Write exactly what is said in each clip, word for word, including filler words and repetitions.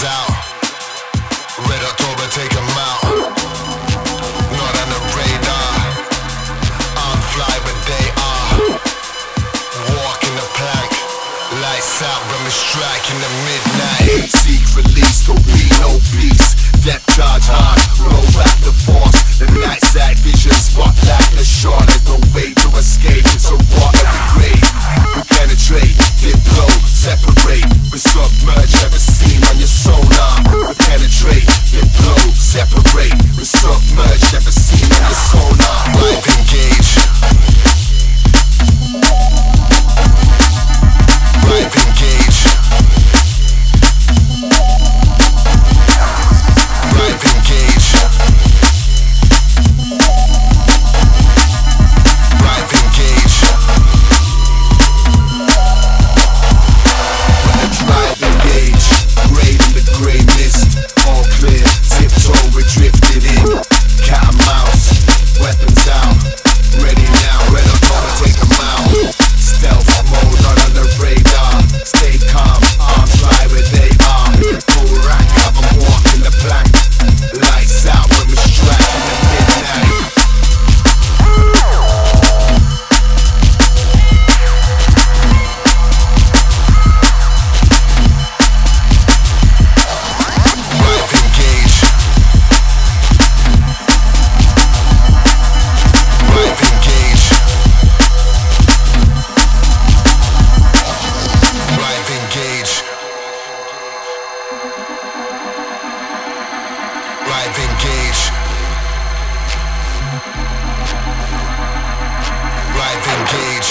out. Red October, take 'em out. Not on the radar. I'm fly, but they are. Walking the plank. Lights out when we strike in the midnight. Seek release, there'll be no peace. Depth charge hard, roll back the force. The night side vision, spotlight the shore. There's no way to escape, it's a war every grade. We penetrate, dip low, separate. We submerge, never seen on your sonar. We penetrate, dip low, separate. We submerge, never seen on your sonar. Right, engage. Right, engage. Right, engage. Right, engage. When the drive engage, grade in the grey mist, all clear, tiptoe, we drifted in. Cat and mouse, weapons out, ready now, red on gonna take 'em out. Stealth mode, not on the radar, stay calm, arms fly where they are. Full rank, have 'em walking the plank. Lights out when we strike in the midnight. Right, engage. Right, engage. Right, engage. Right, engage. Right, engage.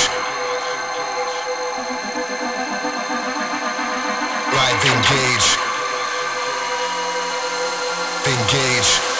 Right, engage. Engage.